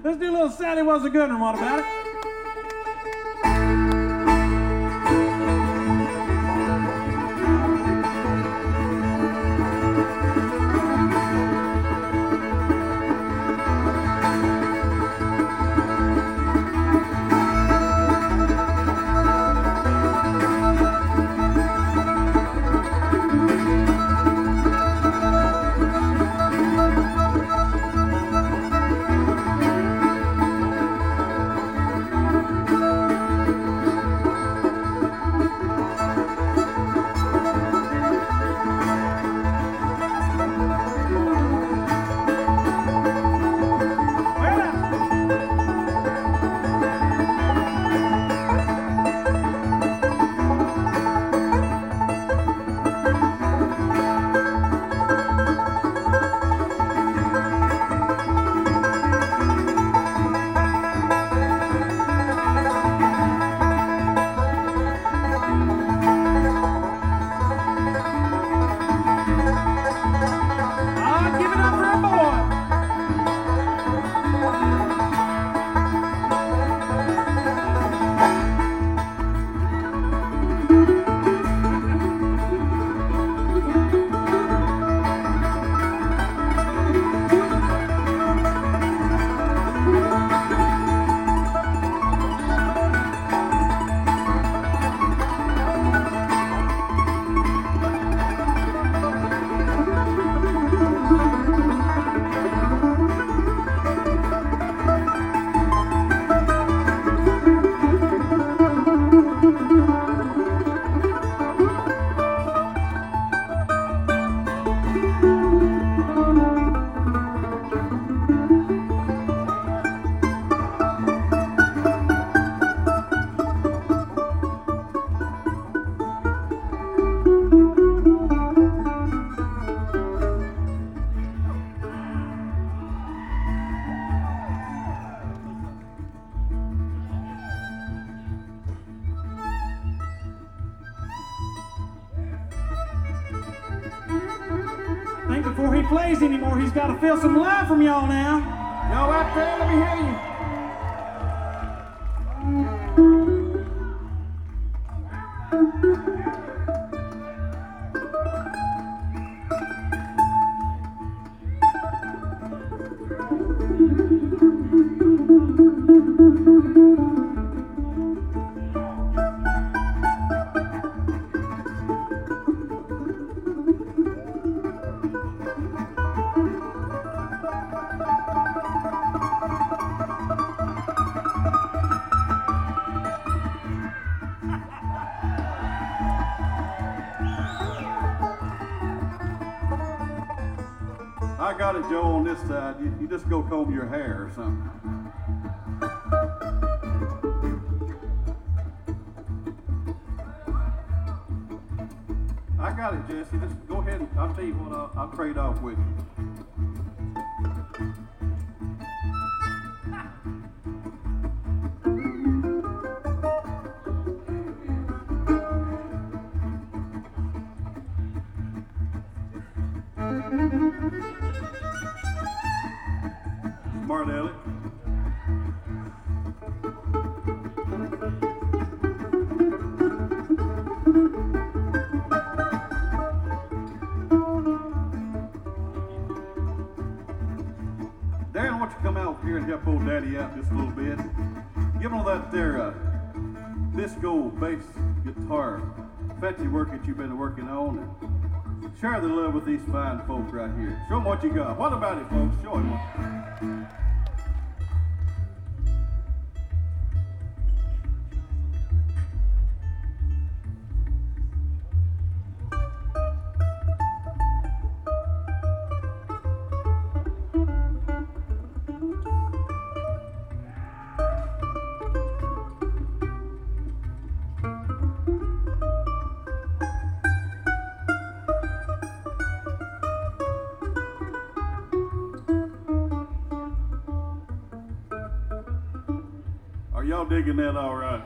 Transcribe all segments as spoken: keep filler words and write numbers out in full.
Let's do a little Sally Was a Good One. What about it? Before he plays anymore, he's got to feel some love from y'all now. Y'all out there, let me hear you. I got it, Joe, on this side. You, you just go comb your hair or something. I got it, Jesse. Just go ahead and I'll tell you what, I'll, I'll trade off with you. Smart Alec. Darren, why don't you come out here and help old Daddy out just a little bit? Give him that there uh, disco bass guitar fancy work that you've been working on, and share the love with these fine folk right here. Show them what you got. What about it, folks? Show them what. Are y'all digging that all right?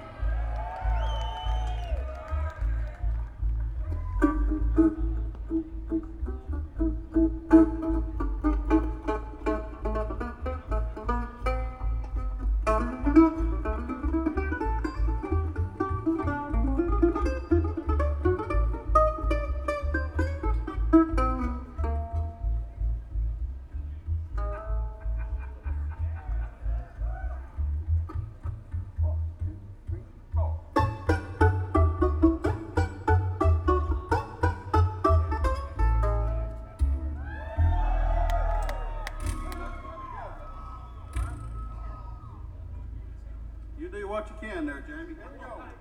what you can there, Jamie. Here we go.